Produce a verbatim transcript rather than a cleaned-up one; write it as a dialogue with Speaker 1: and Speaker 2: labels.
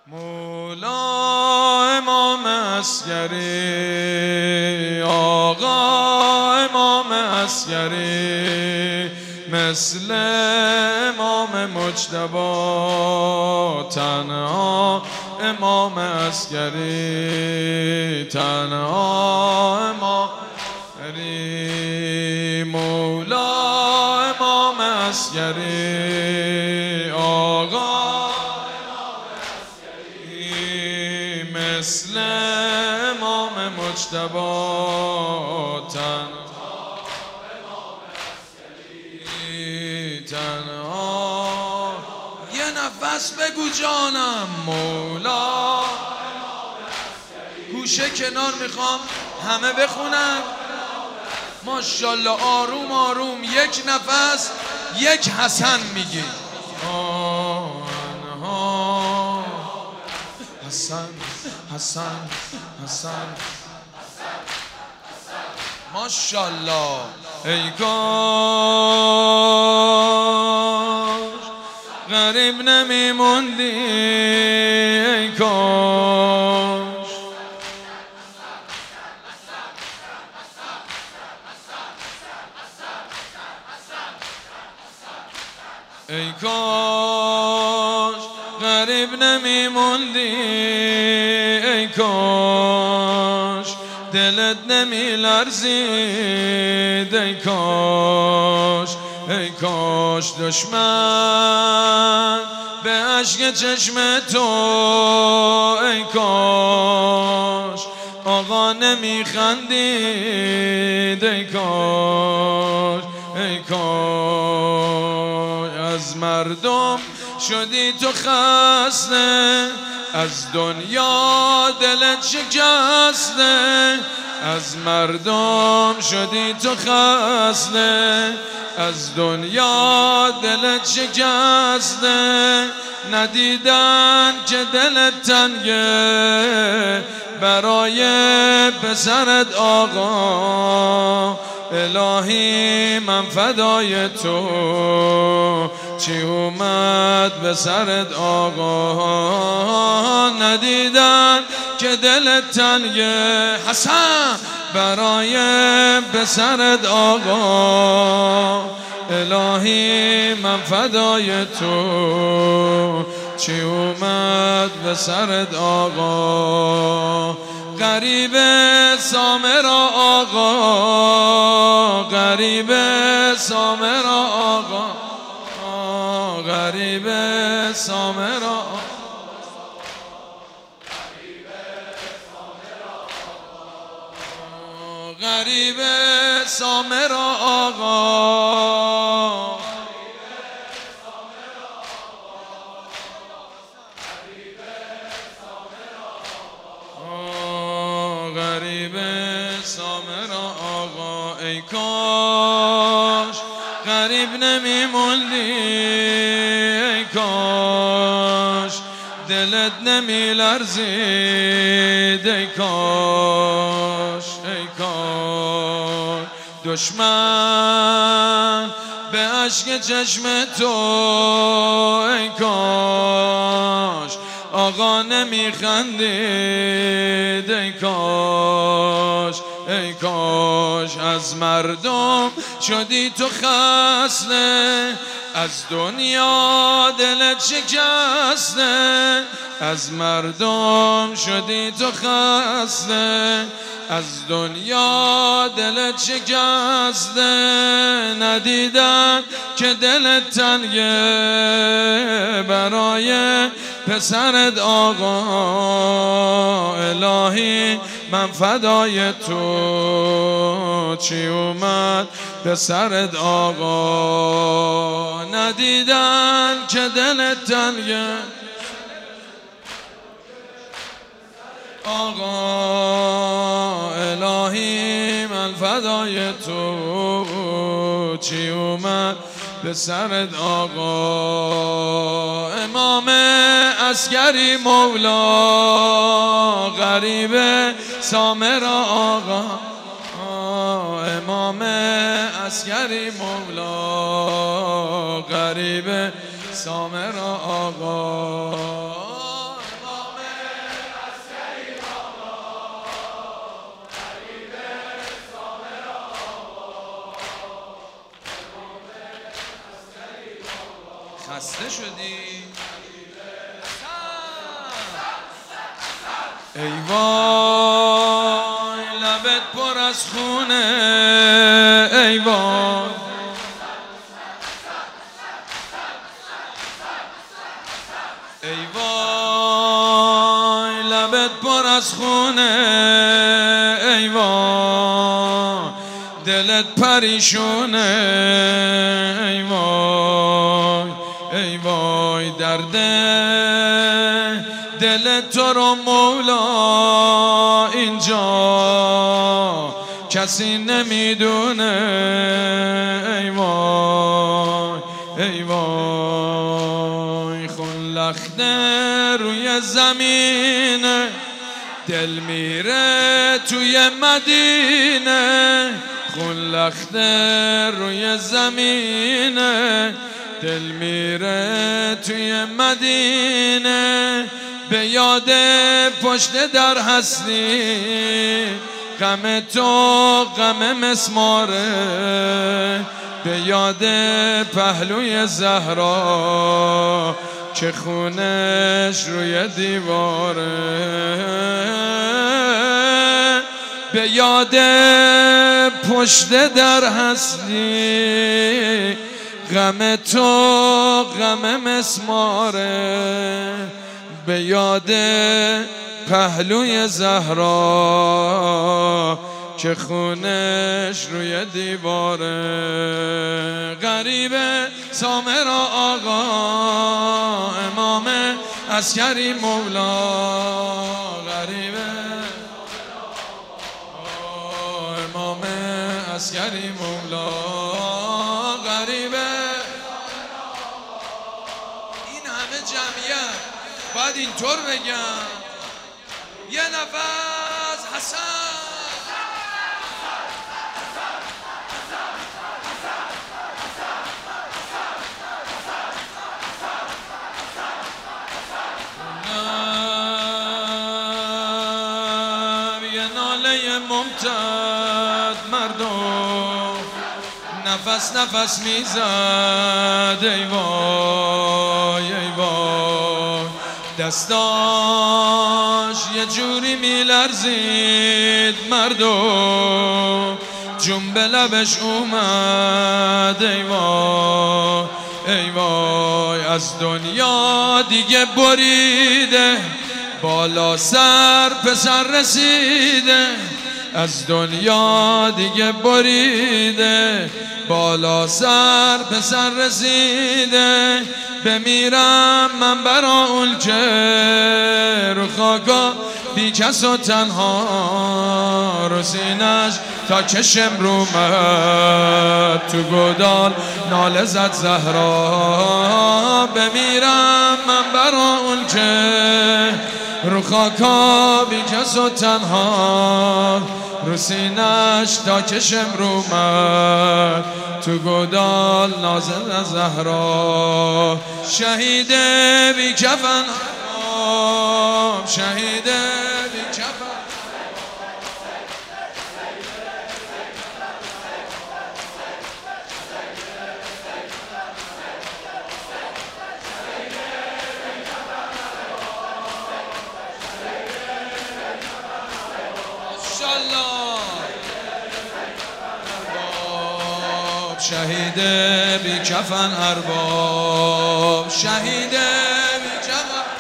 Speaker 1: مولا امام عسکری، آقا امام عسکری، مثل امام مجتبی تنها امام عسکری، تنها امام عسکری. مولا امام عسکری، آقا مثل امام مجتبی تنها امام عسکری، تنها. یه نفس بگو جانم مولا. گوشه کنار میخوام همه بخونن ماشاءالله. آروم آروم یک نفس یک حسن میگی. حسن حسن حسن ماشاءالله. ای کاش غریب نمیموندی، ای کاش ای کاش غریب نمیموندی، ای کاش دلت نمیلرزید، ای کاش ای کاش دشمن به اشک چشم تو، ای کاش آقا نمیخندید، ای کاش ای کاش از مردم شدی تو خسته، از دنیا دلت شکسته، از مردم شدی تو خسته، از دنیا دلت شکسته. ندیدن که دلت تنگه برای پسرت آقا، الهی من فدای تو. چی اومد به سرت آقا، ندیدن که دلت تنگه حسن برای پسرت آقا، الهی من فدای تو. چی اومد به سرت آقا. غریب سامرا آقا، غریب سامرا آقا، غریب سامرا، غریب سامرا آقا، غریب سامرا آقا. ای کاش غریب نمیموندی، ای کاش دلت نمیلرزید، ای کاش ای کاش دشمن به اشک چشم تو، ای کاش آقا نمیخندید، ای کاش ای کاش از مردم شدی تو خسته، از دنیا دلت شکسته، از مردم شدی تو خسته، از دنیا دلت شکسته. ندیدن که دلت تنگه برای پسرت آقا، الهی من فدای تو. چی اومد به سرت آقا، ندیدن که دلت تنگه آقا، الهی من فدای تو. چی اومد به سرت آقا. امام عسکری مولا، غریب سامرا آقا، امام عسکری مولا، غریب سامرا آقا. شدی؟ ای وای لبت پر از خونه، ای وای ای وای لبت پر از خونه، ای وای دلت پریشونه، ای وای ای وای درد دل تو رو مولا اینجا کسی نمیدونه، ای وای ای وای خون لخته روی زمینه، دل میره توی مدینه، خون لخته روی زمینه، دل میره توی مدینه، به یاد پشت در هستی، غم تو غم مسماره، به یاد پهلوی زهرا که خونش روی دیواره، به یاد پشت در هستی، غم تو غم مسماره، به یاد پهلوی زهرا که خونش روی دیواره. غریبه سامرا آقا امام عسکری مولا، غریبه امام عسکری مولا، غریبه این همه جمعیت باید اینطور بگم یه نفس حسن ممتد مردم نفس نفس میزد، ای وای ای وای دستاش یه جوری میلرزید مردم، جون به لبش اومد، ای وای ای وای از دنیا دیگه بریده، بالا سر پسر رسیده، از دنیا دیگه بریده، بالا سر پسر رسیده، بمیرم من برا اون که رو خاکا بی کس و تنها، رو سینش تا کشم رو مد تو گدال ناله زد زهرا، بمیرم من برا اون که رو خاکا بی کس و تنها، رو سینش تا کشم رو مد تو گدال نازل زهرا، شهید بی کفن شهید بی کفن شهید بی کفن ارباب، شهید بی کفن